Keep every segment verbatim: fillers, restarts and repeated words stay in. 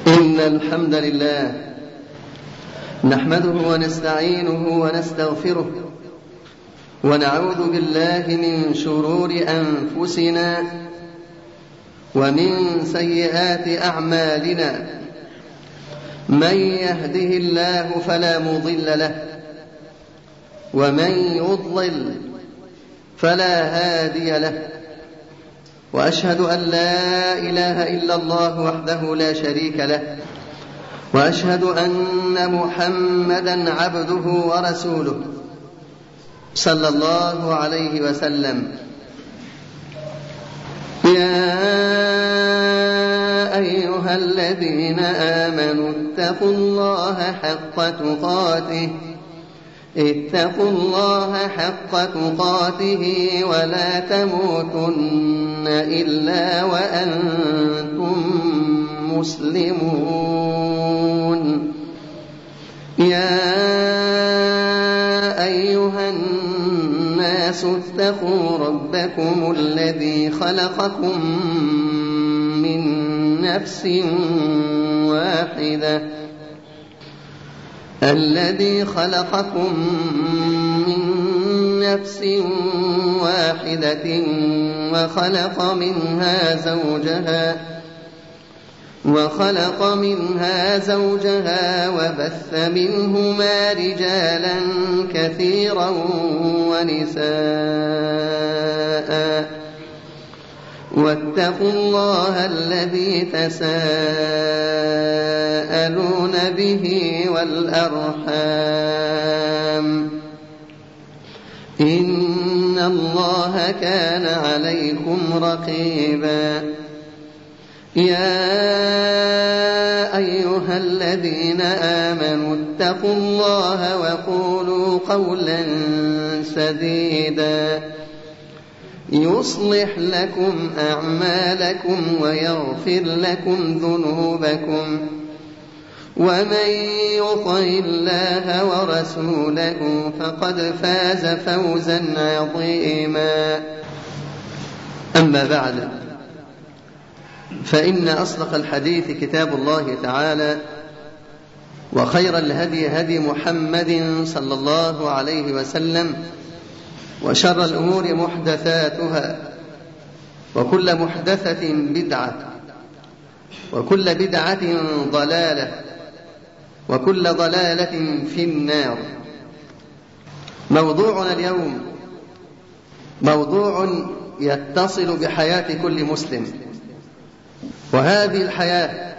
إن الحمد لله نحمده ونستعينه ونستغفره ونعوذ بالله من شرور أنفسنا ومن سيئات أعمالنا. من يهده الله فلا مضل له ومن يضلل فلا هادي له، وأشهد أن لا إله إلا الله وحده لا شريك له، وأشهد أن محمدا عبده ورسوله صلى الله عليه وسلم. يا أيها الذين آمنوا اتقوا الله حق تقاته اتقوا الله حق تقاته ولا تموتن إلا وأنتم مسلمون. يا أيها الناس اتقوا ربكم الذي خلقكم من نفس واحدة الذي خلقكم من نفس واحدة وخلق منها زوجها وخلق منها زوجها وبث منهما رجالا كثيرا ونساء، واتقوا الله الذي تساءلون به والأرحام إن الله كان عليكم رقيبا. يا أيها الذين آمنوا اتقوا الله وقولوا قولا سديدا يصلح لكم أعمالكم ويغفر لكم ذنوبكم، ومن يطع الله ورسوله فقد فاز فوزا عظيما. أما بعد، فإن أصدق الحديث كتاب الله تعالى، وخير الهدي هدي محمد صلى الله عليه وسلم، وشر الأمور محدثاتها، وكل محدثة بدعة، وكل بدعة ضلالة، وكل ضلالة في النار. موضوعنا اليوم موضوع يتصل بحياة كل مسلم، وهذه الحياة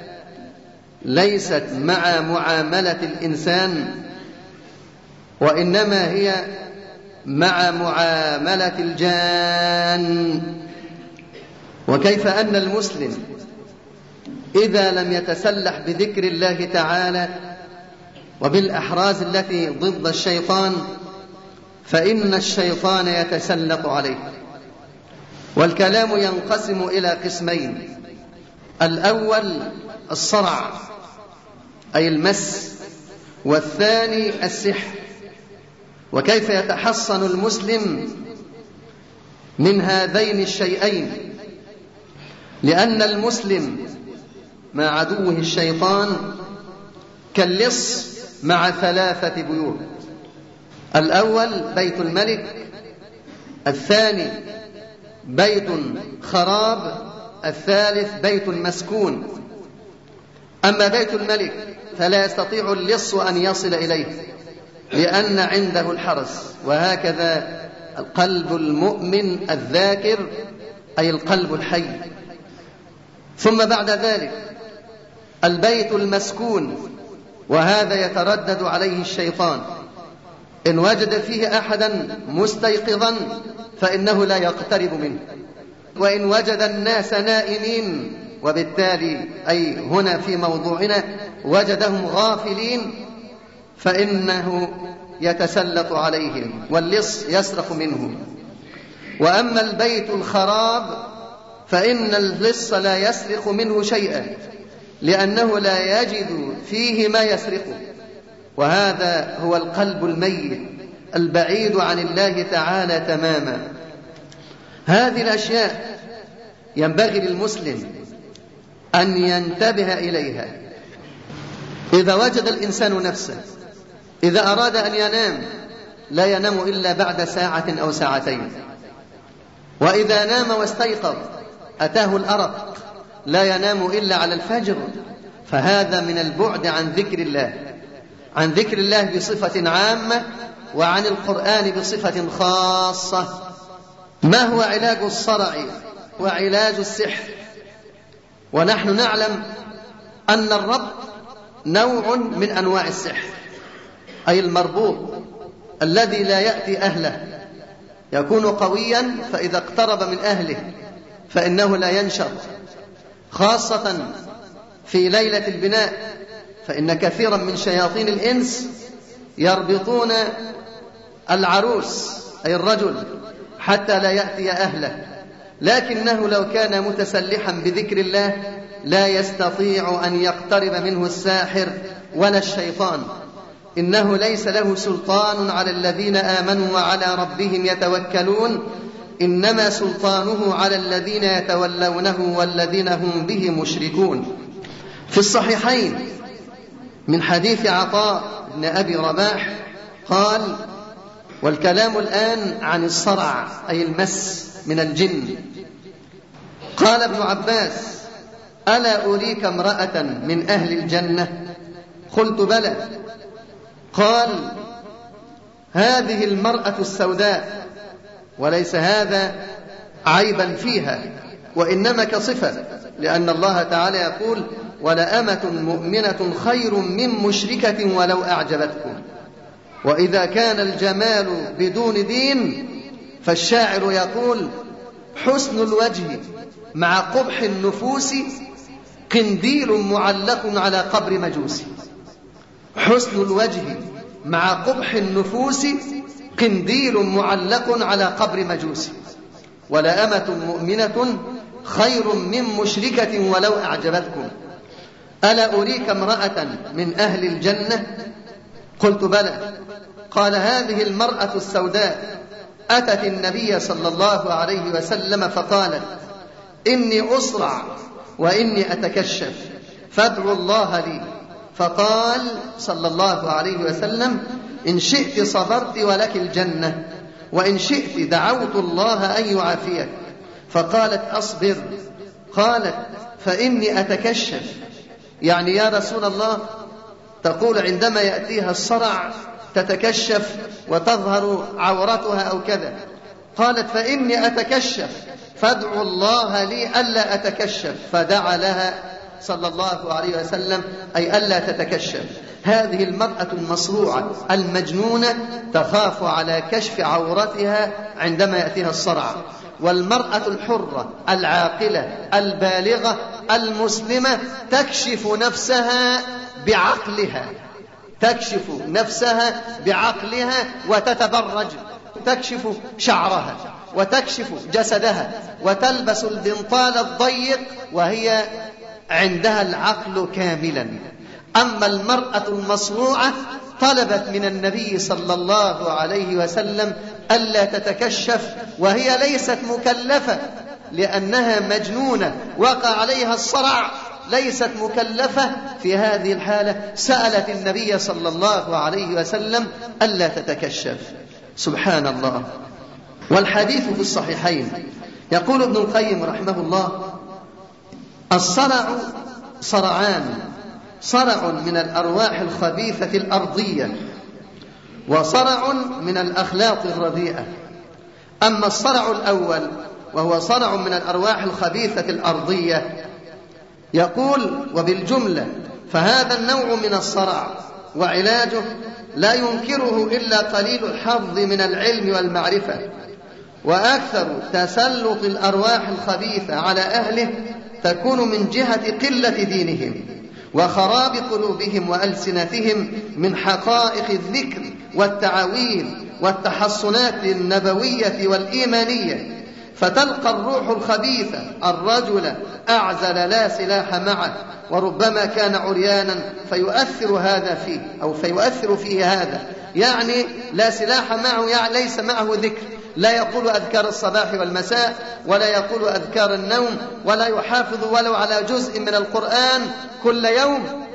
ليست مع معاملة الإنسان، وإنما هي مع معاملة الجان. وكيف أن المسلم إذا لم يتسلح بذكر الله تعالى وبالأحراز التي ضد الشيطان فإن الشيطان يتسلط عليه. والكلام ينقسم إلى قسمين: الأول الصرع أي المس، والثاني السحر. وكيف يتحصن المسلم من هذين الشيئين؟ لأن المسلم مع عدوه الشيطان كاللص مع ثلاثة بيوت: الأول بيت الملك، الثاني بيت خراب، الثالث بيت مسكون. أما بيت الملك فلا يستطيع اللص أن يصل إليه لأن عنده الحرس. وهكذا القلب المؤمن الذاكر أي القلب الحي. ثم بعد ذلك البيت المسكون، وهذا يتردد عليه الشيطان. إن وجد فيه أحدا مستيقظا فإنه لا يقترب منه، وإن وجد الناس نائمين، وبالتالي أي هنا في موضوعنا وجدهم غافلين، فإنه يتسلط عليهم واللص يسرق منهم. وأما البيت الخراب فإن اللص لا يسرق منه شيئا، لأنه لا يجد فيه ما يسرقه. وهذا هو القلب الميت البعيد عن الله تعالى تماما. هذه الأشياء ينبغي للمسلم أن ينتبه إليها إذا وجد الإنسان نفسه إذا أراد أن ينام لا ينام إلا بعد ساعة أو ساعتين، وإذا نام واستيقظ أتاه الأرق لا ينام إلا على الفجر، فهذا من البعد عن ذكر الله، عن ذكر الله بصفة عامة وعن القرآن بصفة خاصة. ما هو علاج الصرع وعلاج السحر؟ ونحن نعلم أن الربط نوع من أنواع السحر، أي المربوط الذي لا يأتي أهله، يكون قويا فإذا اقترب من أهله فإنه لا ينشر، خاصة في ليلة البناء، فإن كثيرا من شياطين الإنس يربطون العروس أي الرجل حتى لا يأتي أهله، لكنه لو كان متسلحا بذكر الله لا يستطيع أن يقترب منه الساحر ولا الشيطان. إنه ليس له سلطان على الذين آمنوا وعلى ربهم يتوكلون، إنما سلطانه على الذين يتولونه والذين هم به مشركون. في الصحيحين من حديث عطاء بن أبي رباح قال: والكلام الآن عن الصرع أي المس من الجن. قال ابن عباس: ألا أريك امرأة من أهل الجنة؟ قلت: بلى. قال: هذه المرأة السوداء، وليس هذا عيبا فيها وإنما كصفة، لأن الله تعالى يقول: ولأمة مؤمنة خير من مشركة ولو أعجبتكم. وإذا كان الجمال بدون دين فالشاعر يقول: حسن الوجه مع قبح النفوس قنديل معلق على قبر مجوس. حسن الوجه مع قبح النفوس قنديل معلق على قبر مجوس. ولأمة مؤمنة خير من مشركة ولو أعجبتكم. ألا أريك امرأة من أهل الجنة؟ قلت: بلى. قال: هذه المرأة السوداء أتت النبي صلى الله عليه وسلم فقالت: إني أصرع وإني أتكشف فادعوا الله لي. فقال صلى الله عليه وسلم: إن شئت صبرت ولك الجنة، وإن شئت دعوت الله أن يعافيك. فقالت: أصبر. قالت: فإني أتكشف، يعني يا رسول الله تقول عندما يأتيها الصرع تتكشف وتظهر عورتها أو كذا. قالت: فإني أتكشف فادعوا الله لي ألا أتكشف. فدعا لها صلى الله عليه وسلم أي ألا تتكشف. هذه المرأة المصروعة المجنونة تخاف على كشف عورتها عندما يأتيها الصرع. والمرأة الحرة العاقلة البالغة المسلمة تكشف نفسها بعقلها، تكشف نفسها بعقلها وتتبرج، تكشف شعرها وتكشف جسدها وتلبس البنطال الضيق وهي عندها العقل كاملا. أما المرأة المصروعة طلبت من النبي صلى الله عليه وسلم ألا تتكشف وهي ليست مكلفة لأنها مجنونة وقع عليها الصرع، ليست مكلفة في هذه الحالة. سألت النبي صلى الله عليه وسلم ألا تتكشف. سبحان الله. والحديث في الصحيحين يقول ابن القيم رحمه الله: الصرع صرعان: صرع من الأرواح الخبيثة الأرضية، وصرع من الأخلاق الرديئة. أما الصرع الأول وهو صرع من الأرواح الخبيثة الأرضية، يقول: وبالجملة فهذا النوع من الصرع وعلاجه لا ينكره إلا قليل الحظ من العلم والمعرفة، وأكثر تسلط الأرواح الخبيثة على أهله تكون من جهة قلة دينهم وخراب قلوبهم وألسنتهم من حقائق الذكر والتعاويذ والتحصنات النبوية والإيمانية. فتلقى الروح الخبيثة الرجل أعزل لا سلاح معه، وربما كان عريانا فيؤثر هذا فيه أو فيؤثر فيه هذا، يعني لا سلاح معه، يعني ليس معه ذكر، لا يقول أذكار الصباح والمساء ولا يقول أذكار النوم ولا يحافظ ولو على جزء من القرآن كل يوم،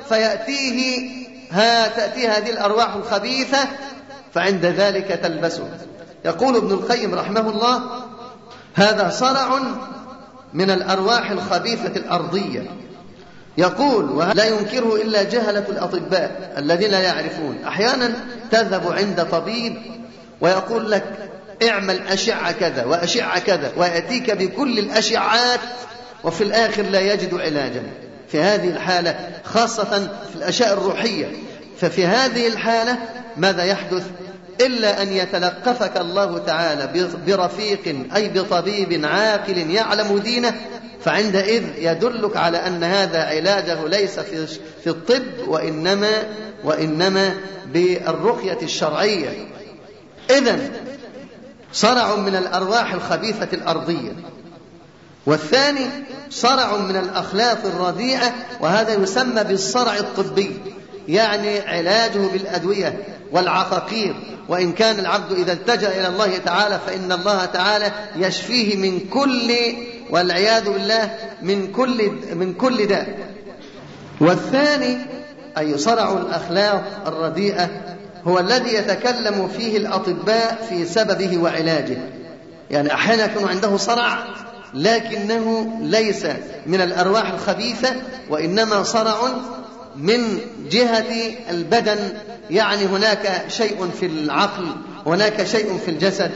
فيأتيه ها تأتي هذه الأرواح الخبيثة فعند ذلك تلبسه. يقول ابن القيم رحمه الله: هذا صرع من الأرواح الخبيثة الأرضية. يقول: ولا ينكره إلا جهلة الأطباء الذين لا يعرفون. أحيانا تذهب عند طبيب ويقول لك اعمل أشعة كذا وأشعة كذا، ويأتيك بكل الأشعات وفي الآخر لا يجد علاجا. في هذه الحالة خاصة في الأشياء الروحية، ففي هذه الحالة ماذا يحدث؟ إلا أن يتلقفك الله تعالى برفيق أي بطبيب عاقل يعلم دينه، فعندئذ يدلك على أن هذا علاجه ليس في الطب وإنما, وإنما بالرقية الشرعية. إذن صرع من الأرواح الخبيثة الأرضية. والثاني صرع من الأخلاق الرديئة، وهذا يسمى بالصرع الطبي، يعني علاجه بالأدوية والعقاقير. وإن كان العبد إذا التجأ إلى الله تعالى فإن الله تعالى يشفيه من كل، والعياذ بالله، من كل من كل داء. والثاني أي صرع الأخلاق الرديئة هو الذي يتكلم فيه الأطباء في سببه وعلاجه. يعني أحيانا يكون عنده صرع لكنه ليس من الأرواح الخبيثة، وإنما صرع من جهة البدن، يعني هناك شيء في العقل، هناك شيء في الجسد.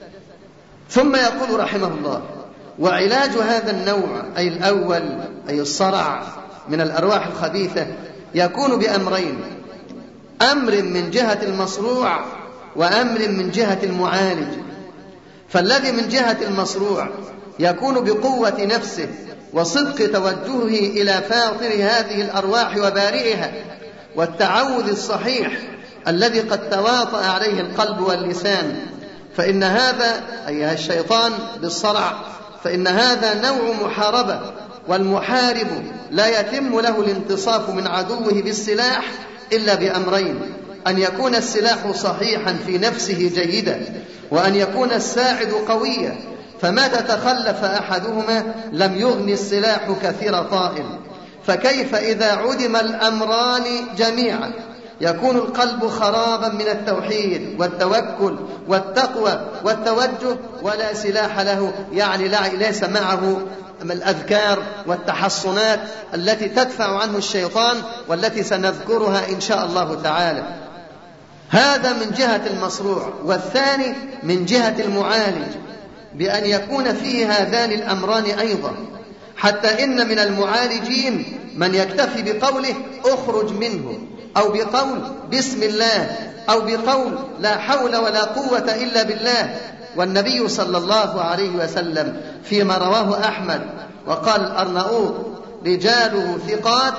ثم يقول رحمه الله: وعلاج هذا النوع أي الأول أي الصرع من الأرواح الخبيثة يكون بأمرين: أمر من جهة المصروع وأمر من جهة المعالج. فالذي من جهة المصروع يكون بقوة نفسه وصدق توجهه إلى فاطر هذه الأرواح وبارئها، والتعوذ الصحيح الذي قد تواطأ عليه القلب واللسان. فإن هذا أيها الشيطان بالصرع، فإن هذا نوع محاربة، والمحارب لا يتم له الانتصاف من عدوه بالسلاح إلا بأمرين: أن يكون السلاح صحيحا في نفسه جيدا، وأن يكون الساعد قويا، فمتى تخلف أحدهما لم يغن السلاح كثير طائل. فكيف إذا عدم الأمران جميعا؟ يكون القلب خرابا من التوحيد والتوكل والتقوى والتوجه، ولا سلاح له، يعني ليس معه الأذكار والتحصنات التي تدفع عنه الشيطان، والتي سنذكرها إن شاء الله تعالى. هذا من جهة المصروع. والثاني من جهة المعالج، بأن يكون فيه هذان الأمران أيضا، حتى إن من المعالجين من يكتفي بقوله اخرج منه، أو بقول بسم الله، أو بقول لا حول ولا قوة إلا بالله. والنبي صلى الله عليه وسلم فيما رواه أحمد وقال الأرناؤوط رجاله ثقات،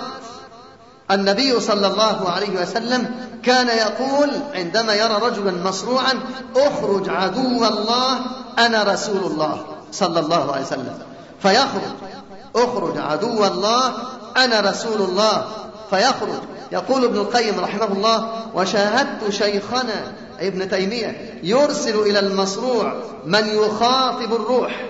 النبي صلى الله عليه وسلم كان يقول عندما يرى رجلا مصروعا: اخرج عدو الله أنا رسول الله، صلى الله عليه وسلم، فيخرج: اخرج عدو الله أنا رسول الله، فيخرج. يقول ابن القيم رحمه الله: وشاهدت شيخنا ابن تيمية يرسل إلى المصروع من يخاطب الروح.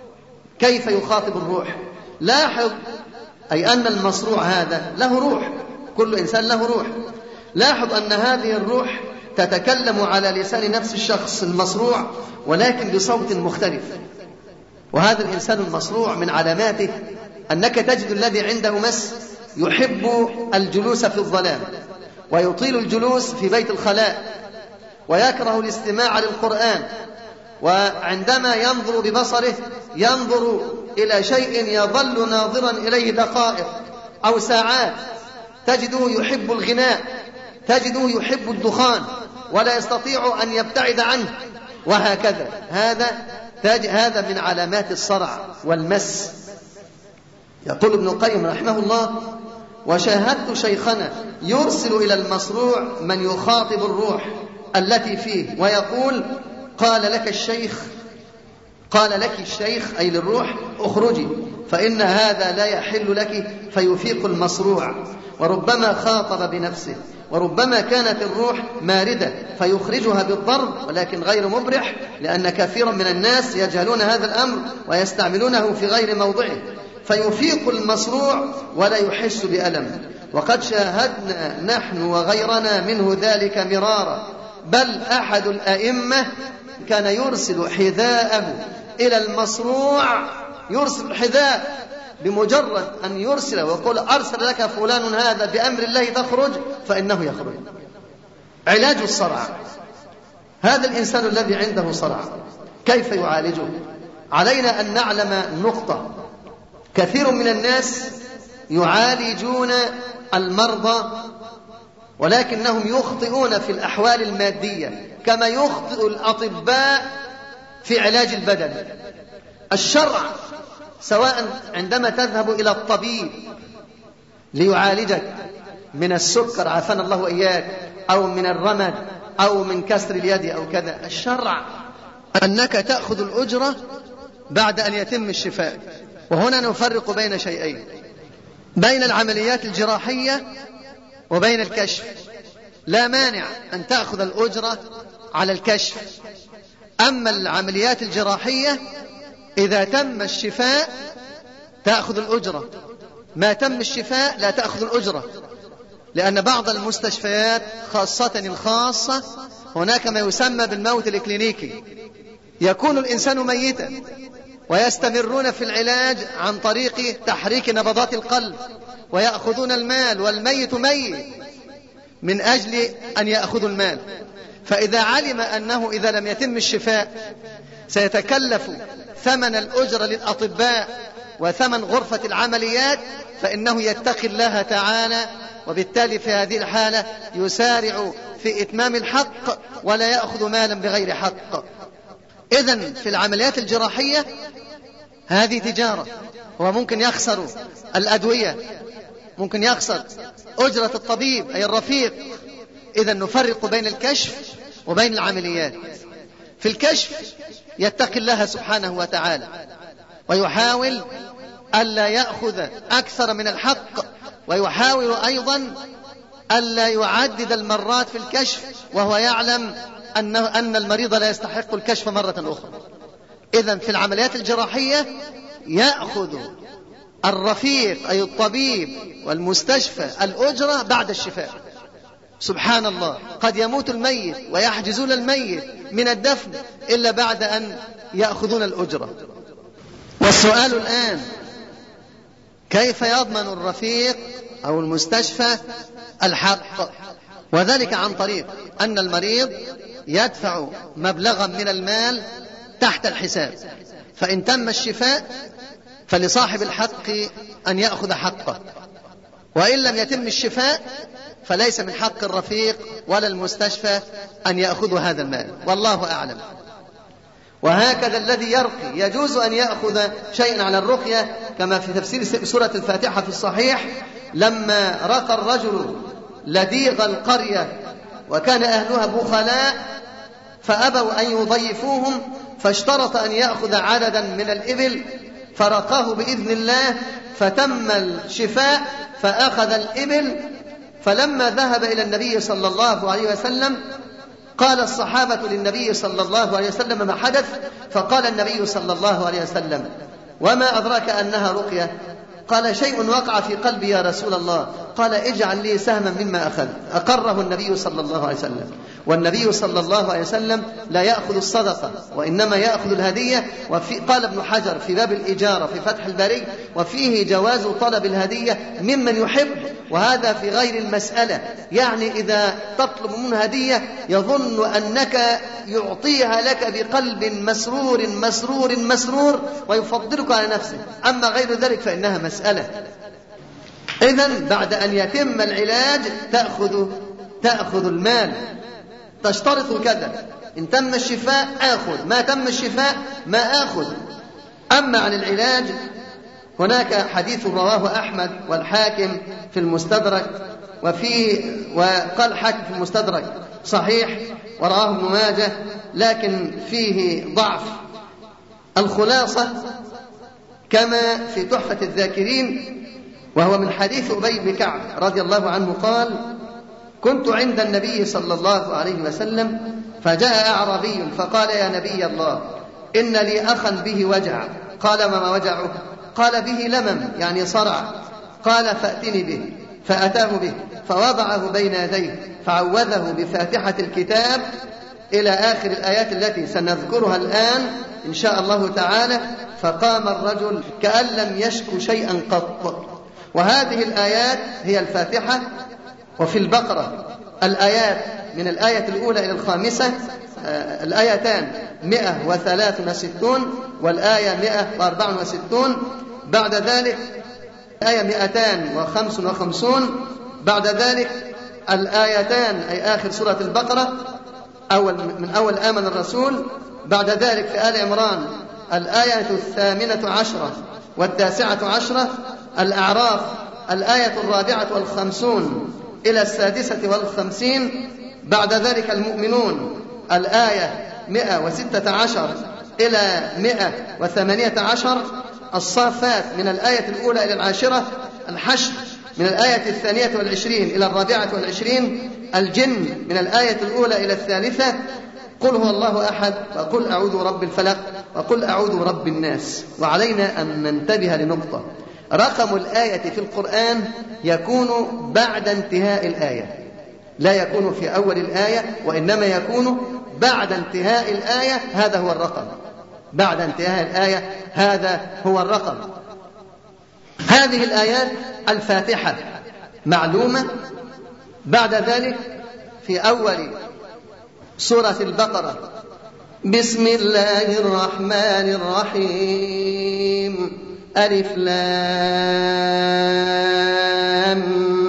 كيف يخاطب الروح؟ لاحظ أي أن المصروع هذا له روح، كل إنسان له روح. لاحظ أن هذه الروح تتكلم على لسان نفس الشخص المصروع، ولكن بصوت مختلف. وهذا الإنسان المصروع من علاماته أنك تجد الذي عنده مس يحب الجلوس في الظلام، ويطيل الجلوس في بيت الخلاء، ويكره الاستماع للقرآن، وعندما ينظر ببصره ينظر إلى شيء يظل ناظرا إليه دقائق أو ساعات. تجده يحب الغناء، تجده يحب الدخان، ولا يستطيع أن يبتعد عنه، وهكذا. هذا هذا من علامات الصرع والمس. يقول ابن القيم رحمه الله: وشاهدت شيخنا يرسل إلى المصروع من يخاطب الروح التي فيه ويقول: قال لك الشيخ قال لك الشيخ أي للروح اخرجي، فإن هذا لا يحل لك، فيفيق المصروع. وربما خاطب بنفسه، وربما كانت الروح ماردة فيخرجها بالضرب، ولكن غير مبرح، لأن كثيرا من الناس يجهلون هذا الأمر ويستعملونه في غير موضعه، فيفيق المصروع ولا يحس بألم. وقد شاهدنا نحن وغيرنا منه ذلك مرارا، بل أحد الأئمة كان يرسل حذاءه إلى المصروع، يرسل الحذاء بمجرد أن يرسل ويقول أرسل لك فلان هذا بأمر الله تخرج، فإنه يخرج. علاج الصرع، هذا الإنسان الذي عنده صرع كيف يعالجه؟ علينا أن نعلم نقطة: كثير من الناس يعالجون المرضى ولكنهم يخطئون في الأحوال المادية كما يخطئ الأطباء في علاج البدن. الشرع سواء عندما تذهب إلى الطبيب ليعالجك من السكر عافانا الله وإياك، أو من الرمد، أو من كسر اليد أو كذا، الشرع أنك تأخذ الأجرة بعد أن يتم الشفاء. وهنا نفرق بين شيئين: بين العمليات الجراحية وبين الكشف. لا مانع أن تأخذ الأجرة على الكشف، أما العمليات الجراحية إذا تم الشفاء تأخذ الأجرة، ما تم الشفاء لا تأخذ الأجرة، لأن بعض المستشفيات خاصة الخاصة هناك ما يسمى بالموت الإكلينيكي، يكون الإنسان ميتا ويستمرون في العلاج عن طريق تحريك نبضات القلب ويأخذون المال والميت ميت من أجل أن يأخذوا المال. فإذا علم أنه إذا لم يتم الشفاء سيتكلف ثمن الأجرة للأطباء وثمن غرفة العمليات، فإنه يتقي الله تعالى، وبالتالي في هذه الحالة يسارع في إتمام الحق ولا يأخذ مالا بغير حق. إذن في العمليات الجراحية هذه تجارة، هو ممكن يخسر الأدوية، ممكن يخسر أجرة الطبيب أي الرفيق. إذن نفرق بين الكشف وبين العمليات. في الكشف يتقي الله سبحانه وتعالى ويحاول ألا يأخذ أكثر من الحق، ويحاول أيضا ألا يعدد المرات في الكشف وهو يعلم أنه أن المريض لا يستحق الكشف مرة أخرى. إذن في العمليات الجراحية يأخذ الرفيق أي الطبيب والمستشفى الأجرة بعد الشفاء. سبحان الله، قد يموت الميت ويحجزون الميت من الدفن إلا بعد أن يأخذون الأجرة. والسؤال الآن: كيف يضمن الرفيق أو المستشفى الحق؟ وذلك عن طريق أن المريض يدفع مبلغا من المال تحت الحساب، فإن تم الشفاء فلصاحب الحق أن يأخذ حقه، وإن لم يتم الشفاء فليس من حق الرفيق ولا المستشفى أن يأخذوا هذا المال، والله أعلم. وهكذا الذي يرقي يجوز أن يأخذ شيئا على الرقية، كما في تفسير سورة الفاتحة في الصحيح: لما رقى الرجل لديغ القرية وكان أهلها بخلاء فأبوا أن يضيفوهم، فاشترط أن يأخذ عددا من الإبل فرقاه بإذن الله فتم الشفاء فأخذ الإبل. فلما ذهب إلى النبي صلى الله عليه وسلم قال الصحابة للنبي صلى الله عليه وسلم ما حدث، فقال النبي صلى الله عليه وسلم: وما أدراك أنها رقية؟ قال: شيء وقع في قلبي يا رسول الله. قال: اجعل لي سهما مما أخذ. أقره النبي صلى الله عليه وسلم. والنبي صلى الله عليه وسلم لا يأخذ الصدقة وإنما يأخذ الهدية. وفي قال ابن حجر في باب الإجارة في فتح الباري: وفيه جواز طلب الهدية ممن يحب، وهذا في غير المسألة، يعني إذا تطلب منه هدية يظن أنك يعطيها لك بقلب مسرور مسرور مسرور ويفضلك على نفسه، أما غير ذلك فإنها مسألة. إذن بعد أن يتم العلاج تأخذ تأخذ المال، تشترط كذا: إن تم الشفاء آخذ، ما تم الشفاء ما آخذ. أما عن العلاج هناك حديث رواه أحمد والحاكم في المستدرك، وفيه وقال حاكم في المستدرك صحيح، ورواه ابن ماجه لكن فيه ضعف. الخلاصة كما في تحفة الذاكرين، وهو من حديث أبي بن كعب رضي الله عنه قال: كنت عند النبي صلى الله عليه وسلم فجاء أعرابي فقال: يا نبي الله، إن لي أخا به وجع. قال: ما وجعه؟ قال: به لمم يعني صرع. قال: فأتني به. فأتاه به فوضعه بين يديه فعوذه بفاتحة الكتاب إلى آخر الآيات التي سنذكرها الآن إن شاء الله تعالى. فقام الرجل كأن لم يشك شيئا قط. وهذه الآيات هي الفاتحة. وفي البقرة الآيات من الآية الأولى إلى الخامسة، الآيتان مئة وثلاث وستون والآية مئة وأربع وستون. بعد ذلك آية مئتان وخمس وخمسون. بعد ذلك الآيتان أي آخر سورة البقرة أول من أول آمن الرسول. بعد ذلك في آل عمران الآية الثامنة عشرة والتاسعة عشرة. الأعراف الآية الرابعة والخمسون إلى السادسة والخمسين. بعد ذلك المؤمنون الآية مئة وستة عشر إلى مئة وثمانية عشر. الصافات من الآية الأولى إلى العاشرة. الحشر من الآية الثانية والعشرين إلى الرابعة والعشرين. الجن من الآية الأولى إلى الثالثة. قل هو الله أحد وقل أعوذ برب الفلق وقل أعوذ برب الناس. وعلينا أن ننتبه لنقطة: رقم الآية في القرآن يكون بعد انتهاء الآية، لا يكون في أول الآية، وإنما يكون بعد انتهاء الآية. هذا هو الرقم، بعد انتهاء الآية هذا هو الرقم. هذه الآيات الفاتحة معلومة. بعد ذلك في أول سورة البقرة: بسم الله الرحمن الرحيم ألف لام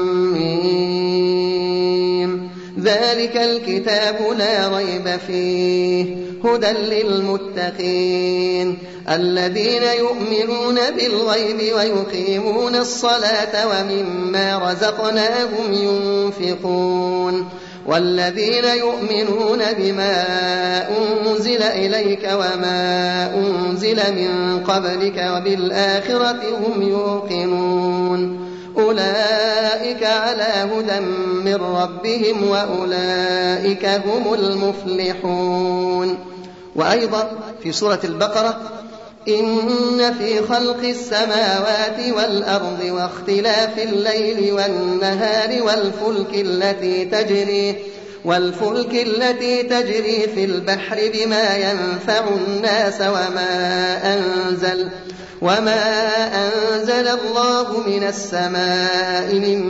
ميم ذلك الكتاب لا ريب فيه هدى للمتقين الذين يؤمنون بالغيب ويقيمون الصلاة ومما رزقناهم ينفقون والذين يؤمنون بما أنزل إليك وما أنزل من قبلك وبالآخرة هم يوقنون أولئك على هدى من ربهم وأولئك هم المفلحون. وأيضا في سورة البقرة: إن في خلق السماوات والأرض واختلاف الليل والنهار والفلك التي تجري والفلك التي تجري في البحر بما ينفع الناس وما أنزل وما أنزل الله من السماء من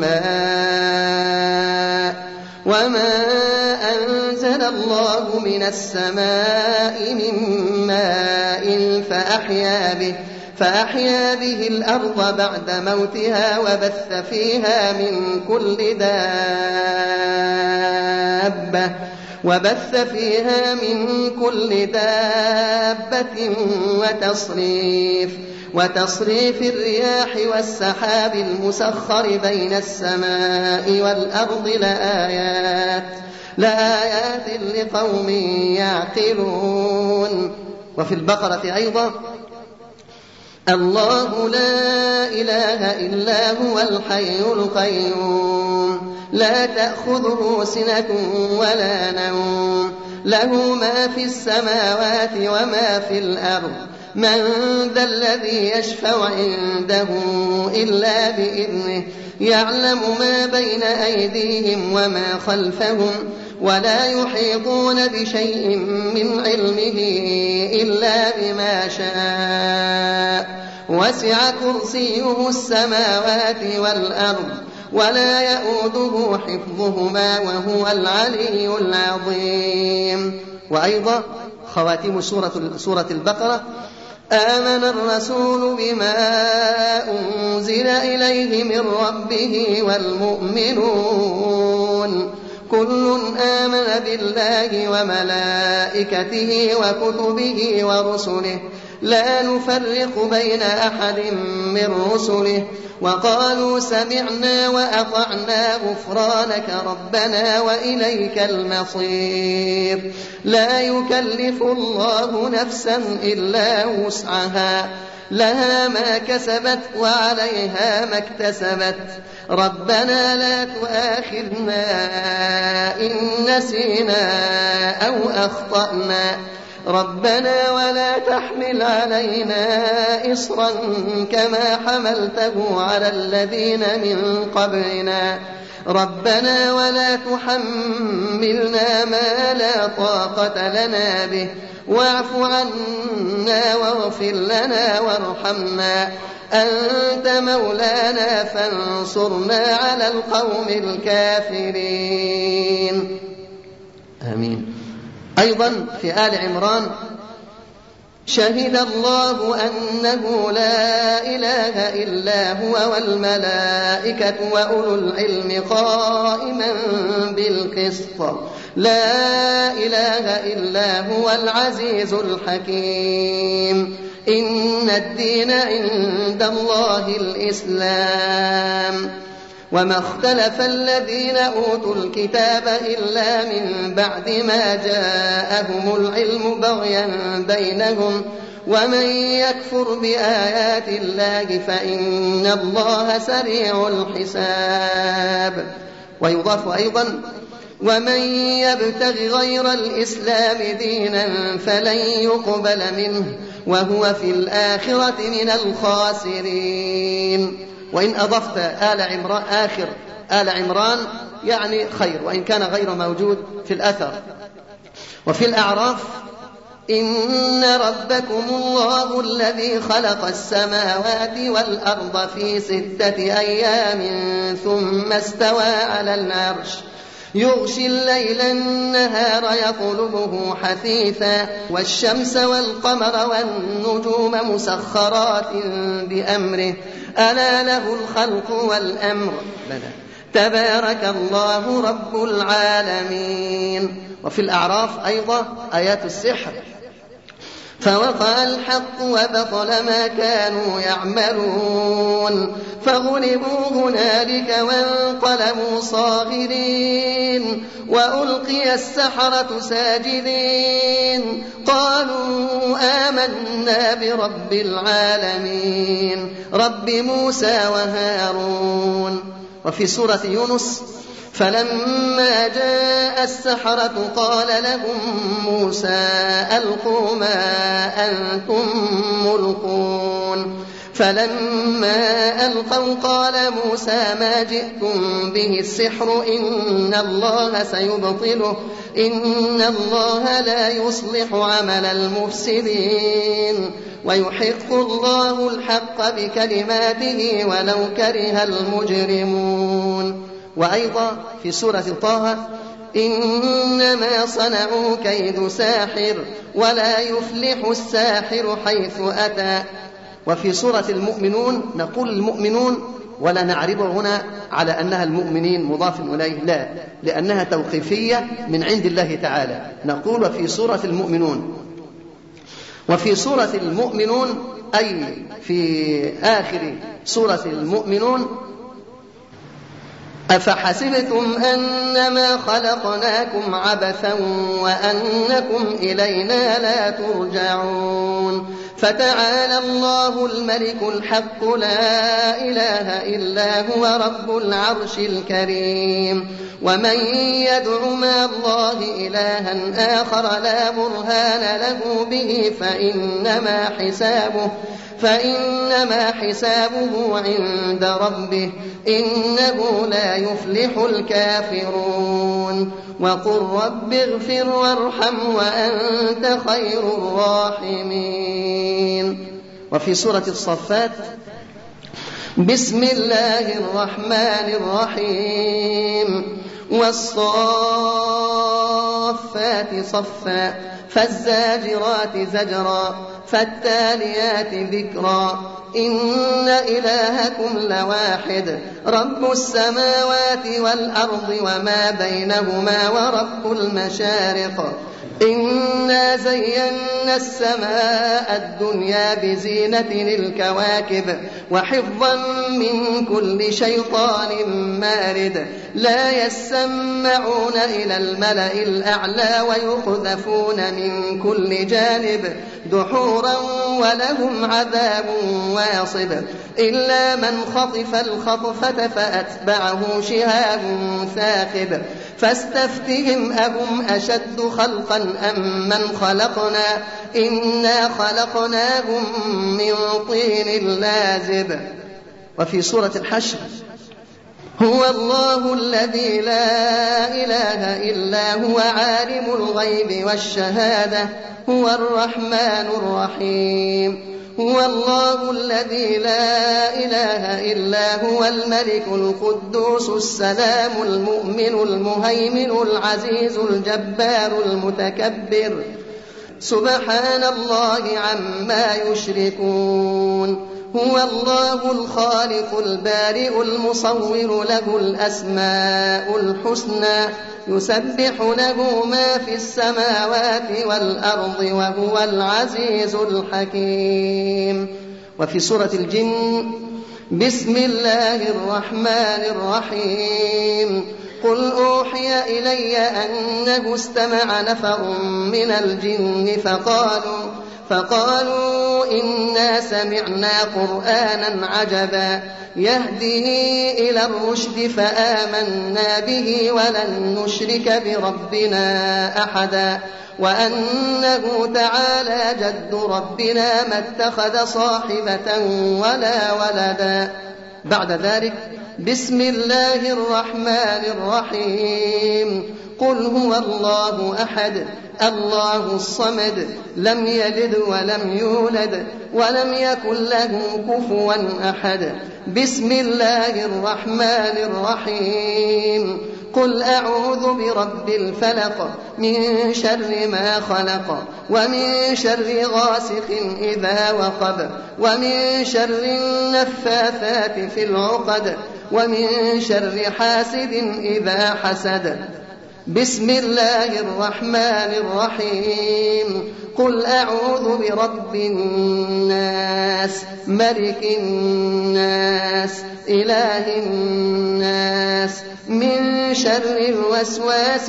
ماء وما أنزل الله من السماء من ماء فأحيا به فأحيا به الأرض بعد موتها وبث فيها من كل دابة وبث فيها من كل دابة وتصريف وتصريف الرياح والسحاب المسخر بين السماء والأرض لآيات لآيات لقوم يعقلون. وفي البقرة أيضا: الله لا إله إلا هو الحي القيوم لا تأخذه سنة ولا نوم له ما في السماوات وما في الأرض من ذا الذي يشفع عنده إلا بإذنه يعلم ما بين أيديهم وما خلفهم ولا يحيطون بشيء من علمه إلا بما شاء وسع كرسيه السماوات والأرض ولا يؤوده حفظهما وهو العلي العظيم. وأيضا خواتيم سورة, سورة البقرة: آمن الرسول بما أنزل إليه من ربه والمؤمنون كل آمن بالله وملائكته وكتبه ورسله لا نفرق بين أحد من رسله وقالوا سمعنا وأطعنا غفرانك ربنا وإليك المصير. لا يكلف الله نفسا إلا وسعها لها ما كسبت وعليها ما اكتسبت ربنا لا تؤاخذنا إن نسينا أو أخطأنا ربنا ولا تحمل علينا إصرا كما حملته على الذين من قبلنا ربنا ولا تحملنا ما لا طاقة لنا به واعف عنا واغفر لنا وارحمنا أنت مولانا فانصرنا على القوم الكافرين. آمين. أيضا في آل عمران شهد الله أنه لا إله إلا هو والملائكة وأولو العلم قائما بالقسط لا إله إلا هو العزيز الحكيم إن الدين عند الله الإسلام وما اختلف الذين أوتوا الكتاب إلا من بعد ما جاءهم العلم بغيا بينهم ومن يكفر بآيات الله فإن الله سريع الحساب. ويضاف أيضا ومن يبتغ غير الإسلام دينا فلن يقبل منه وهو في الآخرة من الخاسرين. وإن أضفت آل عمران آخر آل عمران يعني خير وإن كان غير موجود في الأثر. وفي الأعراف إن ربكم الله الذي خلق السماوات والأرض في ستة أيام ثم استوى على العرش يغشي الليل النهار يطلبه حثيثا والشمس والقمر والنجوم مسخرات بأمره ألا له الخلق والأمر تبارك الله رب العالمين. وفي الأعراف أيضا آيات السحر فوقع الحق وبطل ما كانوا يعملون فغلبوا هنالك وانقلبوا صاغرين وألقي السحرة ساجدين قالوا آمنا برب العالمين رب موسى وهارون. وفي سورة يونس فلما جاء السحرة قال لهم موسى ألقوا ما أنتم ملقون فلما ألقوا قال موسى ما جئتم به السحر إن الله سيبطله إن الله لا يصلح عمل المفسدين ويحق الله الحق بكلماته ولو كره المجرمون. وأيضا في سورة طه إنما صنعوا كيد ساحر ولا يفلح الساحر حيث أتى. وفي سورة المؤمنون نقول المؤمنون ولا نعربه هنا على أنها المؤمنين مضاف إليه لا لأنها توقيفية من عند الله تعالى نقول وفي سورة المؤمنون. وفي سورة المؤمنون أي في آخر سورة المؤمنون أفحسبتم أنما خلقناكم عبثا وأنكم إلينا لا ترجعون فتعالى الله الملك الحق لا إله إلا هو رب العرش الكريم. ومن يدع مع الله إلها آخر لا برهان له به فإنما حسابه فإنما حسابه عند ربه إنه لا يفلح الكافرون. وقل رب اغفر وارحم وأنت خير الراحمين. وفي سورة الصفات بسم الله الرحمن الرحيم والصافات صفا فالزاجرات زجرا فالتاليات ذكرا إن إلهكم لواحد رب السماوات والأرض وما بينهما ورب المشارق إنا زينا السماء الدنيا بزينة الكواكب وحفظا من كل شيطان مارد لا يسمعون إلى الملأ الأعلى ويقذفون من كل جانب دحورا ولهم عذاب واصب إلا من خطف الخطفة فأتبعه شهاب ثاقب فاستفتهم أهم أشد خلقا أم من خلقنا إنا خلقناهم من طين لازب. وفي سورة الحشر هو الله الذي لا إله إلا هو عالم الغيب والشهادة هو الرحمن الرحيم. هو الله الذي لا إله إلا هو الملك القدوس السلام المؤمن المهيمن العزيز الجبار المتكبر سبحان الله عما يشركون. هو الله الخالق البارئ المصور له الأسماء الحسنى يسبح له ما في السماوات والأرض وهو العزيز الحكيم. وفي سورة الجن بسم الله الرحمن الرحيم قل أوحي إلي أنه استمع نفر من الجن فقالوا فقالوا إنا سمعنا قرآنا عجبا يهدي إلى الرشد فآمنا به ولن نشرك بربنا أحدا وأنه تعالى جد ربنا ما اتخذ صاحبة ولا ولدا. بعد ذلك بسم الله الرحمن الرحيم قل هو الله أحد الله الصمد لم يلد ولم يولد ولم يكن له كفوا أحد. بسم الله الرحمن الرحيم قل أعوذ برب الفلق من شر ما خلق ومن شر غاسق إذا وقب ومن شر النفاثات في العقد ومن شر حاسد إذا حسد. بسم الله الرحمن الرحيم قل أعوذ برب الناس ملك الناس إله الناس من شر الوسواس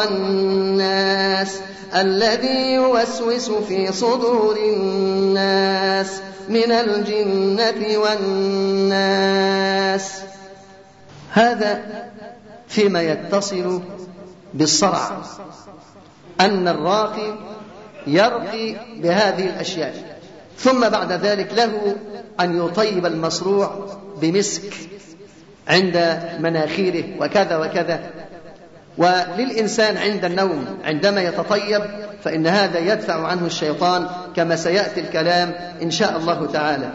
الخناس الذي يوسوس في صدور الناس من الجنة والناس. هذا فيما يتصل بالصرع، أن الراقي يرقي بهذه الأشياء، ثم بعد ذلك له أن يطيب المصروع بمسك عند مناخيره وكذا وكذا. وللإنسان عند النوم عندما يتطيب فإن هذا يدفع عنه الشيطان كما سيأتي الكلام إن شاء الله تعالى.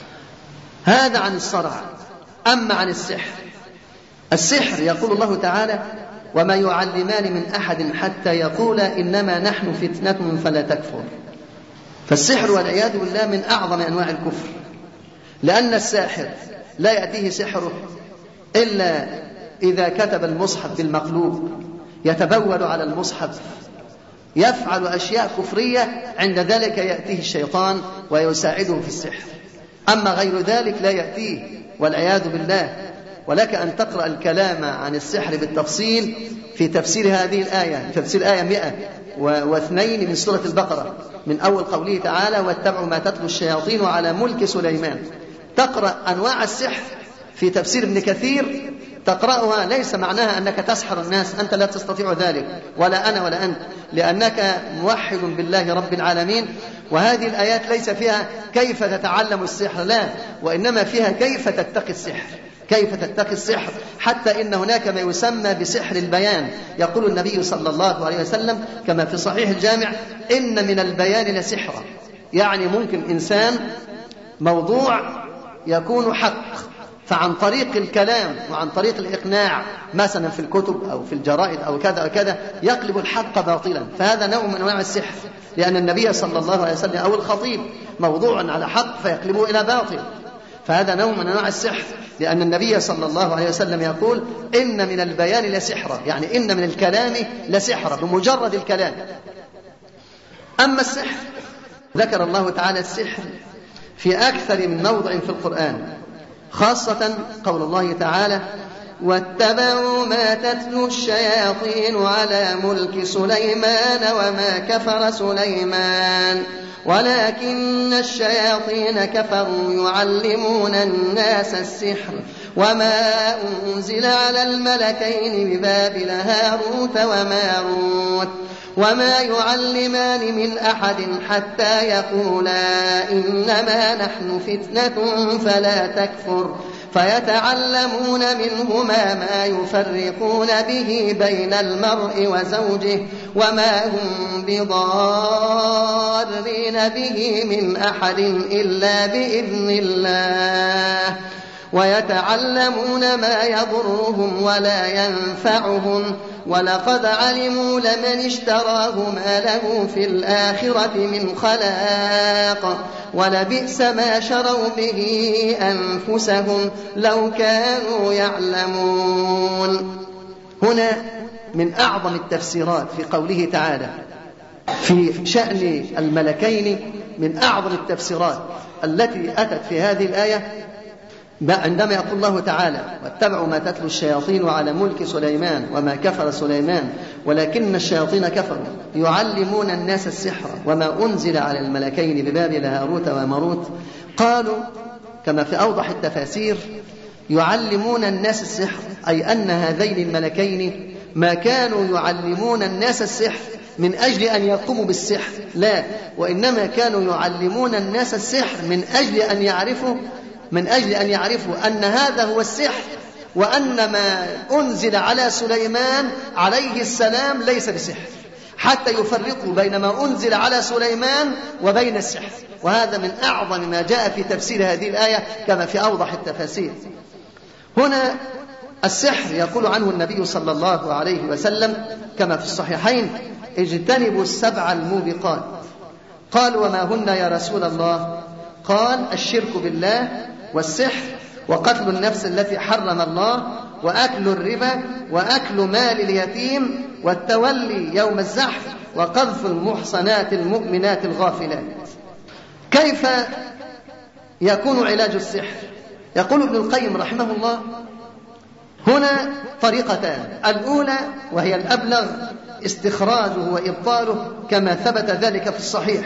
هذا عن الصرع. أما عن السحر، السحر يقول الله تعالى وما يعلمان من أحد حتى يقولا إنما نحن فتنة فلا تكفر. فالسحر والعياذ بالله من أعظم أنواع الكفر، لأن الساحر لا يأتيه سحره إلا إذا كتب المصحف بالمقلوب، يتبول على المصحف، يفعل أشياء كفرية، عند ذلك يأتيه الشيطان ويساعده في السحر. أما غير ذلك لا يأتيه والعياذ بالله. ولك أن تقرأ الكلام عن السحر بالتفصيل في تفسير هذه الآية، في تفسير آية مئة واثنين من سورة البقرة، من أول قوله تعالى واتبعوا ما تتلو الشياطين على ملك سليمان. تقرأ أنواع السحر في تفسير ابن كثير، تقرأها ليس معناها أنك تسحر الناس، أنت لا تستطيع ذلك ولا أنا ولا أنت، لأنك موحد بالله رب العالمين. وهذه الآيات ليس فيها كيف تتعلم السحر، لا، وإنما فيها كيف تتقي السحر، كيف تتقي السحر، حتى إن هناك ما يسمى بسحر البيان. يقول النبي صلى الله عليه وسلم كما في صحيح الجامع إن من البيان لسحرا، يعني ممكن إنسان موضوع يكون حق، فعن طريق الكلام وعن طريق الإقناع مثلا في الكتب أو في الجرائد أو كذا وكذا يقلب الحق باطلا، فهذا نوع من أنواع السحر، لأن النبي صلى الله عليه وسلم أو الخطيب موضوع على حق فيقلبه إلى باطل، فهذا نوع من أنواع السحر، لأن النبي صلى الله عليه وسلم يقول إن من البيان لسحرا، يعني إن من الكلام لسحرا بمجرد الكلام. أما السحر ذكر الله تعالى السحر في أكثر من موضع في القرآن، خاصة قول الله تعالى واتبعوا ما تتلو الشياطين على ملك سليمان وما كفر سليمان ولكن الشياطين كفروا يعلمون الناس السحر وما أنزل على الملكين ببابل هاروت وماروت وما يعلمان من أحد حتى يقولا إنما نحن فتنة فلا تكفر فيتعلمون منهما ما يفرقون به بين المرء وزوجه وما هم بضارين به من أحد إلا بإذن الله ويتعلمون ما يضرهم ولا ينفعهم ولقد علموا لمن اشتراه ما له في الآخرة من خلاق ولبئس ما شروا به أنفسهم لو كانوا يعلمون. هنا من أعظم التفسيرات في قوله تعالى في شأن الملكين، من أعظم التفسيرات التي أتت في هذه الآية عندما يقول الله تعالى واتبعوا ما تتلو الشياطين على ملك سليمان وما كفر سليمان ولكن الشياطين كفروا يعلمون الناس السحر وما أنزل على الملكين ببابل هاروت وماروت. قالوا كما في أوضح التفاسير يعلمون الناس السحر أي أن هذين الملكين ما كانوا يعلمون الناس السحر من أجل أن يقوموا بالسحر، لا، وإنما كانوا يعلمون الناس السحر من أجل أن يعرفوا من أجل أن يعرفوا أن هذا هو السحر وأن ما أنزل على سليمان عليه السلام ليس بسحر، حتى يفرقوا بين ما أنزل على سليمان وبين السحر. وهذا من أعظم ما جاء في تفسير هذه الآية كما في أوضح التفاسير. هنا السحر يقول عنه النبي صلى الله عليه وسلم كما في الصحيحين اجتنبوا السبع الموبقات. قال وما هن يا رسول الله؟ قال الشرك بالله والسحر وقتل النفس التي حرم الله وأكل الربا وأكل مال اليتيم والتولي يوم الزحف وقذف المحصنات المؤمنات الغافلات. كيف يكون علاج السحر؟ يقول ابن القيم رحمه الله هنا طريقتان، الأولى وهي الأبلغ استخراجه وإبطاله كما ثبت ذلك في الصحيح،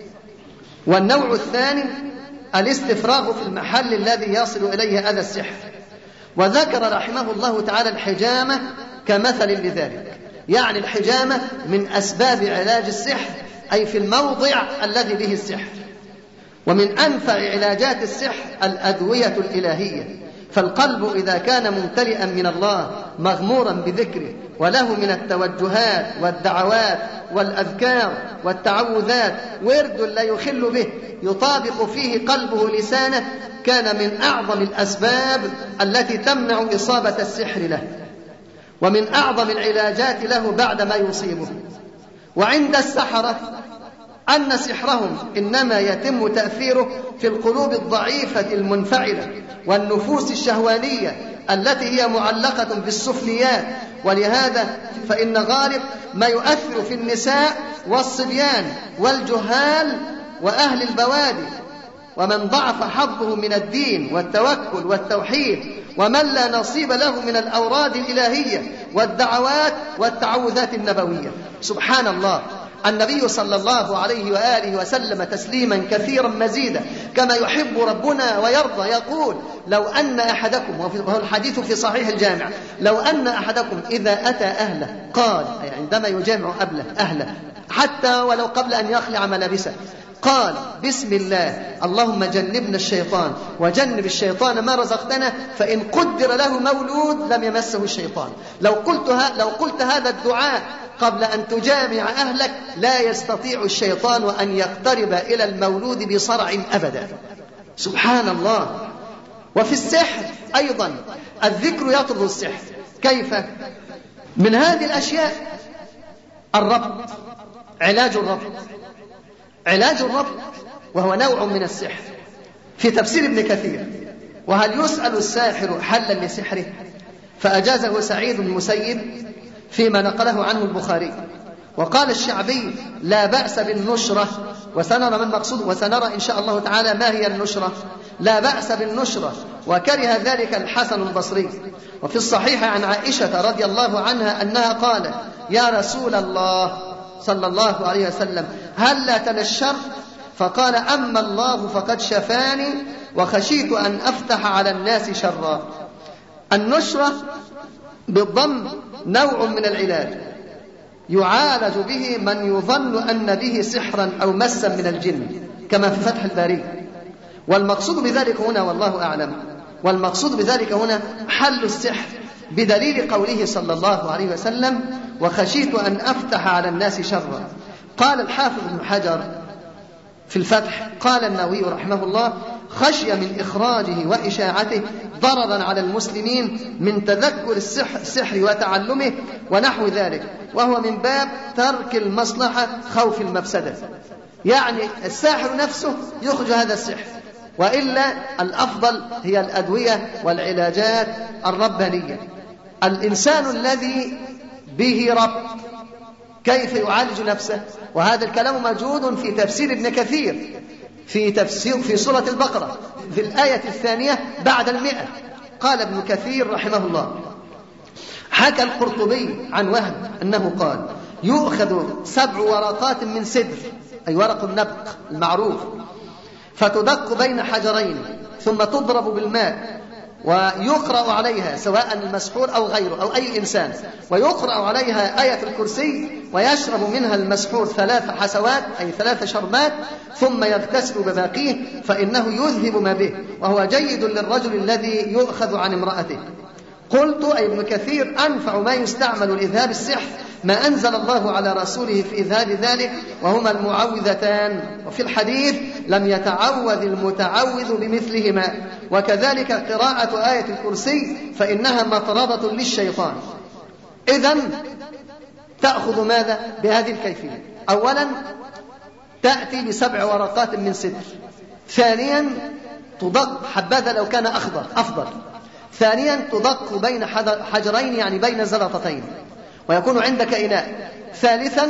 والنوع الثاني الاستفراغ في المحل الذي يصل إليه أذى السحر. وذكر رحمه الله تعالى الحجامة كمثل لذلك، يعني الحجامة من أسباب علاج السحر أي في الموضع الذي به السحر. ومن أنفع علاجات السحر الأدوية الإلهية، فالقلب إذا كان ممتلئا من الله مغمورا بذكره وله من التوجهات والدعوات والأذكار والتعوذات ورد لا يخل به يطابق فيه قلبه لسانه، كان من أعظم الأسباب التي تمنع إصابة السحر له، ومن أعظم العلاجات له بعد ما يصيبه. وعند السحرة أن سحرهم إنما يتم تأثيره في القلوب الضعيفة المنفعلة والنفوس الشهوانية التي هي معلقة بالسفليات، ولهذا فإن غالب ما يؤثر في النساء والصبيان والجهال وأهل البوادي ومن ضعف حظه من الدين والتوكل والتوحيد ومن لا نصيب له من الأوراد الإلهية والدعوات والتعوذات النبوية. سبحان الله، النبي صلى الله عليه وآله وسلم تسليما كثيرا مزيدا كما يحب ربنا ويرضى يقول لو أن أحدكم، وهو الحديث في صحيح الجامع، لو أن أحدكم إذا أتى أهله قال، أي عندما يجامع أبله أهله حتى ولو قبل أن يخلع ملابسه، قال بسم الله اللهم جنبنا الشيطان وجنب الشيطان ما رزقتنا، فإن قدر له مولود لم يمسه الشيطان. لو قلت, لو قلت هذا الدعاء قبل أن تجامع أهلك لا يستطيع الشيطان أن يقترب إلى المولود بصرع أبدا. سبحان الله. وفي السحر أيضا الذكر يطرد السحر. كيف؟ من هذه الأشياء الربط، علاج الربط، علاج الربط وهو نوع من السحر. في تفسير ابن كثير وهل يسأل الساحر حلا لسحره؟ فأجازه سعيد بن المسيب فيما نقله عنه البخاري. وقال الشعبي لا بأس بالنشرة، وسنرى ما المقصود وسنرى إن شاء الله تعالى ما هي النشرة. لا بأس بالنشرة، وكره ذلك الحسن البصري. وفي الصحيح عن عائشة رضي الله عنها أنها قالت يا رسول الله صلى الله عليه وسلم هل لا تنشر؟ فقال أما الله فقد شفاني وخشيت أن أفتح على الناس شرا. النشرة بالضم نوع من العلاج يعالج به من يظن أن به سحرا أو مسا من الجن كما في فتح الباري. والمقصود بذلك هنا والله أعلم، والمقصود بذلك هنا حل السحر بدليل قوله صلى الله عليه وسلم وخشيت أن أفتح على الناس شرا. قال الحافظ ابن حجر في الفتح قال النووي رحمه الله خشي من إخراجه وإشاعته ضررا على المسلمين من تذكر السحر, السحر وتعلمه ونحو ذلك، وهو من باب ترك المصلحة خوف المفسدة. يعني الساحر نفسه يخرج هذا السحر، وإلا الأفضل هي الأدوية والعلاجات الربانية. الإنسان الذي به رب كيف يعالج نفسه؟ وهذا الكلام موجود في تفسير ابن كثير في تفسير في سورة البقرة في الآية الثانية بعد المئة. قال ابن كثير رحمه الله حكى القرطبي عن وهب أنه قال يؤخذ سبع ورقات من سدر، أي ورق النبق المعروف، فتدق بين حجرين ثم تضرب بالماء ويقرأ عليها سواء المسحور أو غيره أو أي إنسان، ويقرأ عليها آية الكرسي ويشرب منها المسحور ثلاث حسوات أي ثلاث شربات ثم يغتسل بباقيه فإنه يذهب ما به، وهو جيد للرجل الذي يؤخذ عن امرأته. قلت أي ابن كثير أنفع ما يستعمل لإذهاب السحر ما أنزل الله على رسوله في إذهاب ذلك وهما المعوذتان، وفي الحديث لم يتعوذ المتعوذ بمثلهما، وكذلك قراءة آية الكرسي فإنها مطردة للشيطان. إذن تأخذ ماذا بهذه الكيفية؟ أولا تأتي بسبع ورقات من ستر، ثانيا تدق حبذا لو كان أخضر أفضل، ثانيا تدق بين حجرين يعني بين زلطتين ويكون عندك إناء، ثالثا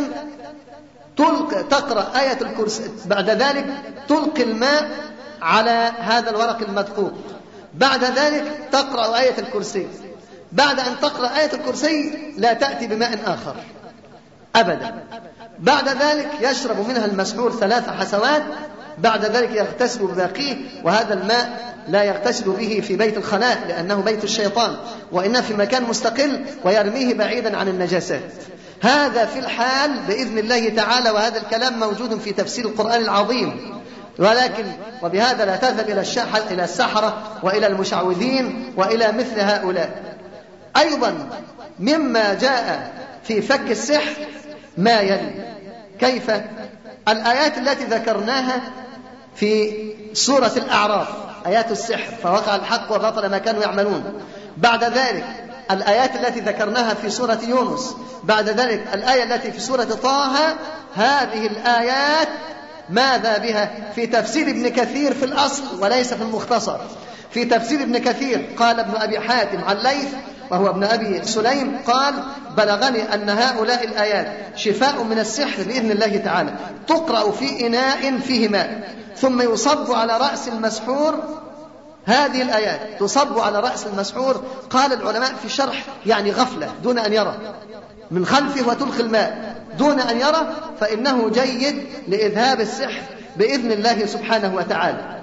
تلقى تقرأ آية الكرسي، بعد ذلك تلقي الماء على هذا الورق المدقوق، بعد ذلك تقرأ آية الكرسي، بعد أن تقرأ آية الكرسي لا تأتي بماء آخر أبدا، بعد ذلك يشرب منها المسحور ثلاث حسوات، بعد ذلك يغتسل بباقيه، وهذا الماء لا يغتسل به في بيت الخلاء لأنه بيت الشيطان، وإنه في مكان مستقل ويرميه بعيدا عن النجاسات. هذا في الحال بإذن الله تعالى، وهذا الكلام موجود في تفسير القرآن العظيم، ولكن وبهذا لا تذهب إلى الشحل إلى السحرة وإلى المشعوذين وإلى مثل هؤلاء. أيضا مما جاء في فك السحر ما يلي. كيف؟ الآيات التي ذكرناها في سورة الأعراف آيات السحر فوقع الحق وبطل ما كانوا يعملون، بعد ذلك الآيات التي ذكرناها في سورة يونس، بعد ذلك الآية التي في سورة طه. هذه الآيات ماذا بها؟ في تفسير ابن كثير في الأصل وليس في المختصر. في تفسير ابن كثير قال ابن أبي حاتم عن ليث وهو ابن أبي سليم قال بلغني أن هؤلاء الآيات شفاء من السحر بإذن الله تعالى، تقرأ في إناء فيه ماء ثم يصب على رأس المسحور. هذه الآيات تصب على رأس المسحور، قال العلماء في شرح يعني غفلة دون أن يرى من خلفه، وتلقي الماء دون أن يرى، فإنه جيد لإذهاب السحر بإذن الله سبحانه وتعالى.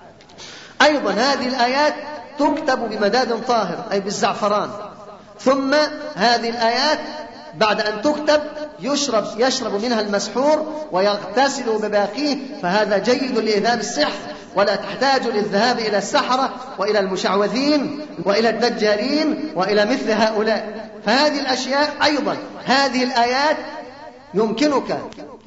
أيضا هذه الآيات تكتب بمداد طاهر أي بالزعفران، ثم هذه الآيات بعد أن تكتب يشرب, يشرب منها المسحور ويغتسل بباقيه، فهذا جيد لإذهاب السحر، ولا تحتاج للذهاب إلى السحرة وإلى المشعوذين وإلى الدجالين وإلى مثل هؤلاء. فهذه الأشياء أيضا هذه الآيات يمكنك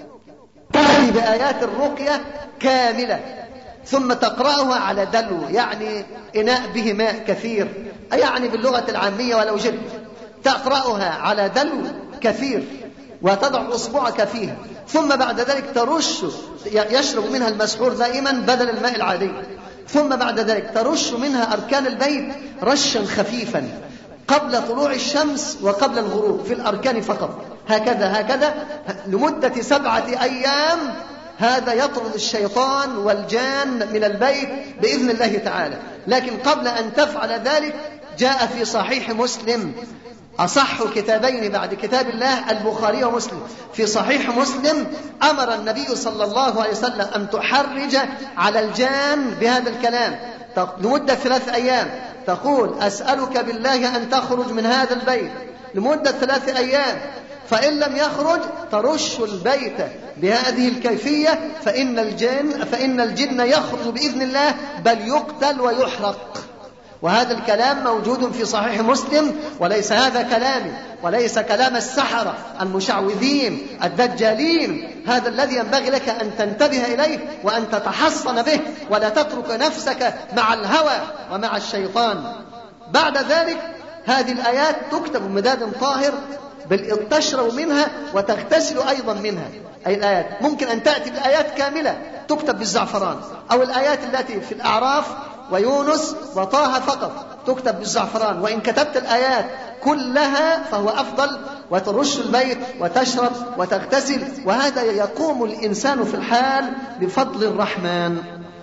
تأتي بآيات الرقية كاملة ثم تقرأها على دلو يعني إناء به ماء كثير، يعني باللغة العامية ولو جد تقرأها على دلو كثير وتضع أصبعك فيها، ثم بعد ذلك ترش يشرب منها المسحور دائما بدل الماء العادي، ثم بعد ذلك ترش منها أركان البيت رشا خفيفا قبل طلوع الشمس وقبل الغروب في الأركان فقط، هكذا هكذا لمدة سبعة أيام. هذا يطرد الشيطان والجان من البيت بإذن الله تعالى. لكن قبل أن تفعل ذلك جاء في صحيح مسلم أصح كتابين بعد كتاب الله البخاري ومسلم. في صحيح مسلم أمر النبي صلى الله عليه وسلم أن تحرج على الجان بهذا الكلام لمدة ثلاث أيام، تقول أسألك بالله أن تخرج من هذا البيت لمدة ثلاث أيام، فإن لم يخرج ترش البيت بهذه الكيفية فإن الجن, فإن الجن يخرج بإذن الله بل يقتل ويحرق. وهذا الكلام موجود في صحيح مسلم، وليس هذا كلامي وليس كلام السحرة المشعوذين الدجالين. هذا الذي ينبغي لك أن تنتبه إليه وأن تتحصن به، ولا تترك نفسك مع الهوى ومع الشيطان. بعد ذلك هذه الآيات تكتب مداد طاهر تشرب منها وتغتسل أيضا منها. أي الآيات ممكن أن تأتي بآيات كاملة تكتب بالزعفران، أو الآيات التي في الأعراف ويونس وطه فقط تكتب بالزعفران. وإن كتبت الآيات كلها فهو أفضل، وترش البيت وتشرب وتغتسل، وهذا يقوم الإنسان في الحال بفضل الرحمن.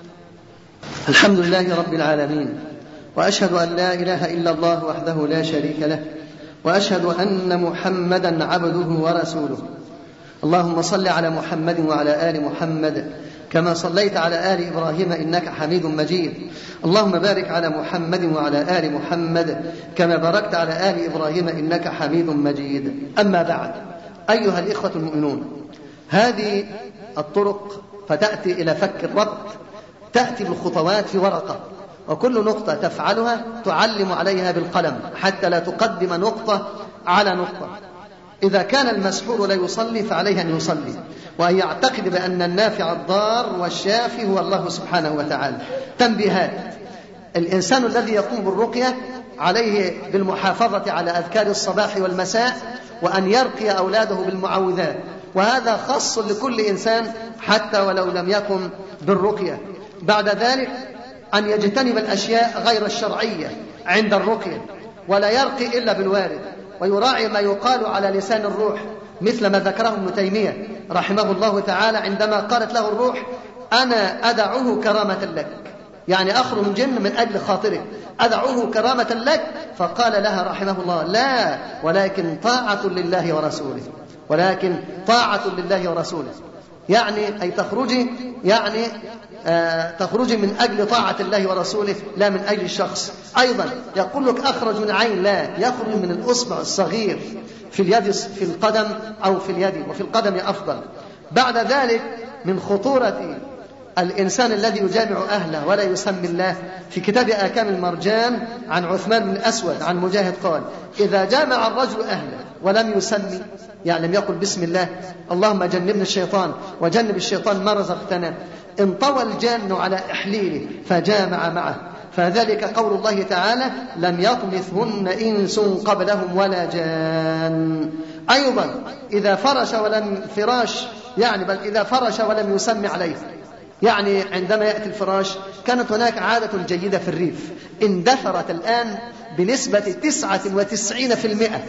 الحمد لله رب العالمين، وأشهد أن لا إله إلا الله وحده لا شريك له، وأشهد أن محمدا عبده ورسوله. اللهم صل على محمد وعلى آل محمد كما صليت على آل إبراهيم إنك حميد مجيد. اللهم بارك على محمد وعلى آل محمد كما باركت على آل إبراهيم إنك حميد مجيد. أما بعد، أيها الإخوة المؤمنون، هذه الطرق فتأتي إلى فك الربط، تأتي بالخطوات في ورقة، وكل نقطة تفعلها تعلم عليها بالقلم حتى لا تقدم نقطة على نقطة. إذا كان المسحور لا يصلي فعليه أن يصلي، وأن يعتقد بأن النافع الضار والشافي هو الله سبحانه وتعالى. تنبيهات: الإنسان الذي يقوم بالرقية عليه بالمحافظة على أذكار الصباح والمساء، وأن يرقي أولاده بالمعوذات، وهذا خاص لكل إنسان حتى ولو لم يقم بالرقية. بعد ذلك أن يجتنب الأشياء غير الشرعية عند الرقية، ولا يرقي إلا بالوارد، ويراعي ما يقال على لسان الروح، مثل ما ذكره ابن تيمية رحمه الله تعالى عندما قالت له الروح: أنا أدعوه كرامة لك، يعني أخرج من جن من أجل خاطرك، أدعوه كرامة لك. فقال لها رحمه الله: لا، ولكن طاعة لله ورسوله، ولكن طاعة لله ورسوله، يعني أي تخرجي يعني آه تخرجي من أجل طاعة الله ورسوله لا من أجل الشخص. أيضا يقول لك أخرج من عين، لا، يخرج من الأصبع الصغير في اليد في القدم أو في اليد، وفي القدم أفضل. بعد ذلك من خطورة الإنسان الذي يجامع أهله ولا يسمي الله، في كتاب آكام المرجان عن عثمان بن الأسود عن مجاهد قال: إذا جامع الرجل أهله ولم يسمي، يعني لم يقل بسم الله، اللهم جنبنا الشيطان وجنب الشيطان ما رزقتنا، انطوى الجان على إحليله فجامع معه، فذلك قول الله تعالى: لم يطمثهن إنس قبلهم ولا جان. أيضا إذا فرش ولم فراش، يعني بل إذا فرش ولم يسمي عليه، يعني عندما يأتي الفراش، كانت هناك عادة جيدة في الريف اندثرت الآن بنسبة تسعة وتسعين في المئة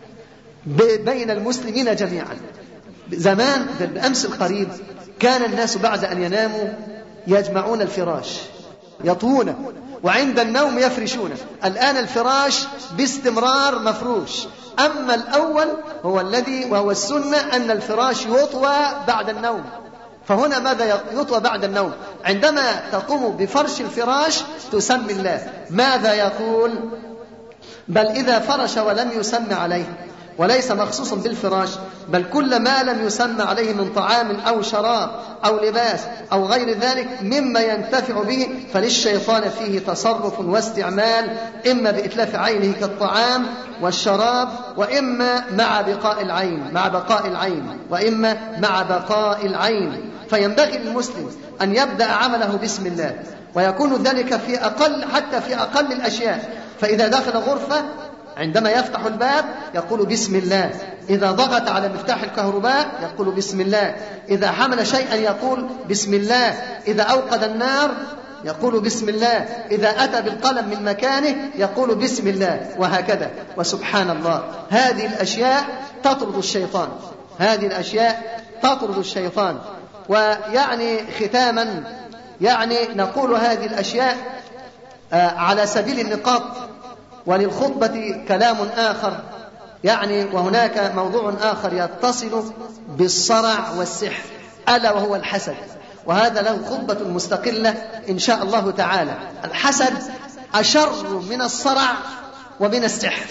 بين المسلمين جميعا. زمان بالأمس القريب كان الناس بعد أن يناموا يجمعون الفراش يطوونه، وعند النوم يفرشونه. الآن الفراش باستمرار مفروش. أما الأول هو الذي وهو السنة أن الفراش يطوى بعد النوم. فهنا ماذا يطوى بعد النوم؟ عندما تقوم بفرش الفراش تسمي الله. ماذا يقول؟ بل إذا فرش ولم يسمى عليه، وليس مخصوص بالفراش، بل كل ما لم يسمى عليه من طعام أو شراب أو لباس أو غير ذلك مما ينتفع به، فللشيطان فيه تصرف واستعمال، إما بإتلاف عينه كالطعام والشراب، وإما مع بقاء العين مع بقاء العين وإما مع بقاء العين. فينبغي للمسلم أن يبدأ عمله بسم الله، ويكون ذلك في أقل حتى في أقل الأشياء. فإذا دخل غرفة عندما يفتح الباب يقول بسم الله، إذا ضغط على مفتاح الكهرباء يقول بسم الله، إذا حمل شيئا يقول بسم الله، إذا أوقد النار يقول بسم الله، إذا أتى بالقلم من مكانه يقول بسم الله، وهكذا. وسبحان الله، هذه الأشياء تطرد الشيطان، هذه الأشياء تطرد الشيطان. ويعني ختاما، يعني نقول هذه الأشياء على سبيل النقاط، وللخطبة كلام آخر يعني وهناك موضوع آخر يتصل بالصرع والسحر ألا وهو الحسد، وهذا له خطبة مستقلة إن شاء الله تعالى. الحسد أشر من الصرع ومن السحر،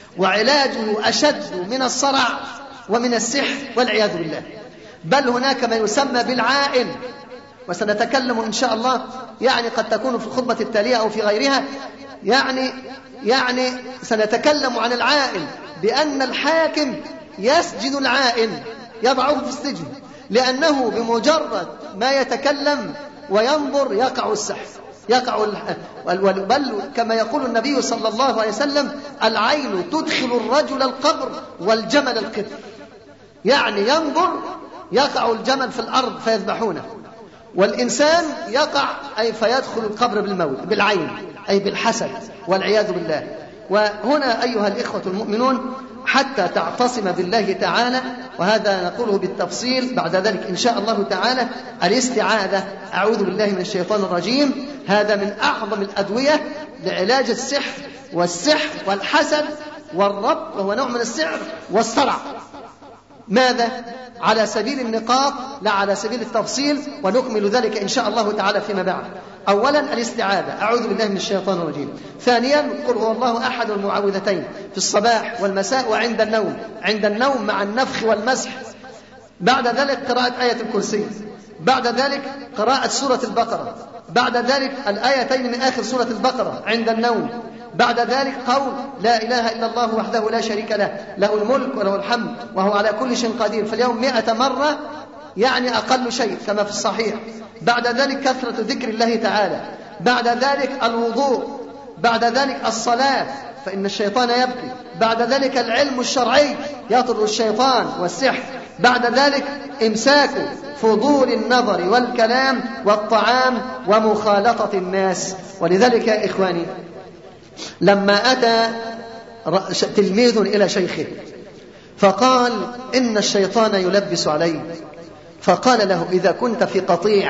وعلاجه أشد من الصرع ومن السحر والعياذ بالله. بل هناك ما يسمى بالعائن، وسنتكلم إن شاء الله، يعني قد تكون في الخطبة التالية أو في غيرها، يعني يعني سنتكلم عن العائن، بأن الحاكم يسجن العائن، يضعه في السجن، لأنه بمجرد ما يتكلم وينظر يقع السحر، يقع بل كما يقول النبي صلى الله عليه وسلم: العين تدخل الرجل القبر والجمل القبر. يعني ينظر يقع الجمل في الأرض فيذبحونه، والإنسان يقع أي فيدخل القبر بالموت بالعين، أي بالحسد والعياذ بالله. وهنا أيها الإخوة المؤمنون حتى تعتصم بالله تعالى، وهذا نقوله بالتفصيل بعد ذلك إن شاء الله تعالى، الاستعاذة، أعوذ بالله من الشيطان الرجيم، هذا من أعظم الأدوية لعلاج السحر والسحر والحسد والربط، وهو نوع من السحر والصرع. ماذا؟ على سبيل النقاط لا على سبيل التفصيل، ونكمل ذلك إن شاء الله تعالى فيما بعد. أولا الاستعاذة، أعوذ بالله من الشيطان الرجيم. ثانيا قل هو الله أحد، المعوذتين في الصباح والمساء وعند النوم، عند النوم مع النفخ والمسح. بعد ذلك قراءة آية الكرسي، بعد ذلك قراءة سورة البقرة، بعد ذلك الآيتين من آخر سورة البقرة عند النوم، بعد ذلك قول لا إله إلا الله وحده لا شريك له، له الملك وله الحمد وهو على كل شيء قدير، في اليوم مئة مرة، يعني أقل شيء كما في الصحيح. بعد ذلك كثرة ذكر الله تعالى، بعد ذلك الوضوء، بعد ذلك الصلاة فإن الشيطان يبكي، بعد ذلك العلم الشرعي يطرد الشيطان والسحر، بعد ذلك إمساك فضول النظر والكلام والطعام ومخالطة الناس. ولذلك يا إخواني لما أتى تلميذ إلى شيخه فقال إن الشيطان يلبس علي، فقال له إذا كنت في قطيع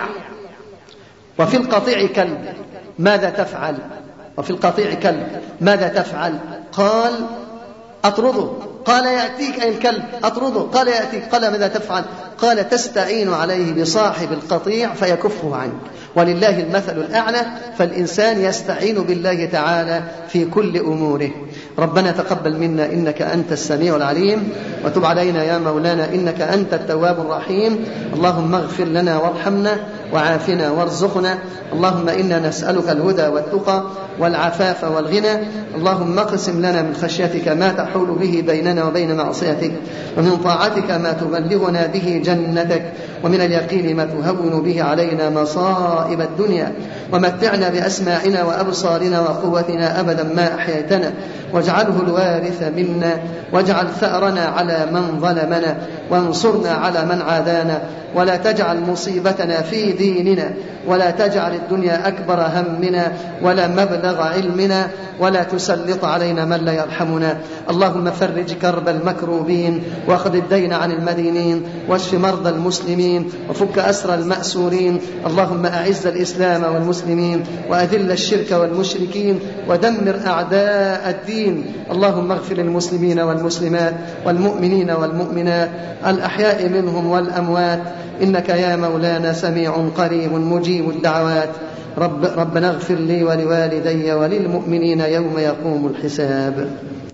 وفي القطيع كلب ماذا تفعل؟ وفي القطيع كلب ماذا تفعل؟ قال أطرده. قال يأتيك أي الكلب، أطرده. قال يأتيك. قال ماذا تفعل؟ قال تستعين عليه بصاحب القطيع فيكفه عنك. ولله المثل الأعلى، فالإنسان يستعين بالله تعالى في كل أموره. ربنا تقبل منا إنك أنت السميع العليم، وتب علينا يا مولانا إنك أنت التواب الرحيم. اللهم اغفر لنا وارحمنا وعافنا وارزقنا. اللهم إنا نسألك الهدى والتقى والعفاف والغنى. اللهم اقسم لنا من خشيتك ما تحول به بيننا وبين معصيتك، ومن طاعتك ما تبلغنا به جنتك، ومن اليقين ما تهون به علينا مصائب الدنيا، ومتعنا بأسماعنا وأبصارنا وقوتنا أبدا ما أحييتنا، واجعله الوارث منا، واجعل ثأرنا على من ظلمنا، وانصرنا على من عادانا، ولا تجعل مصيبتنا في ديننا، ولا تجعل الدنيا أكبر همنا ولا مبلغ علمنا، ولا تسلط علينا من لا يرحمنا. اللهم فرج كرب المكروبين، واخذ الدين عن المدينين، واشف مرضى المسلمين، وفك أسر المأسورين. اللهم أعز الإسلام والمسلمين، وأذل الشرك والمشركين، ودمر أعداء الدين. اللهم اغفر للمسلمين والمسلمات والمؤمنين والمؤمنات الأحياء منهم والأموات، إنك يا مولانا سميع قريب مجيب الدعوات. رب ربنا اغفر لي ولوالدي وللمؤمنين يوم يقوم الحساب.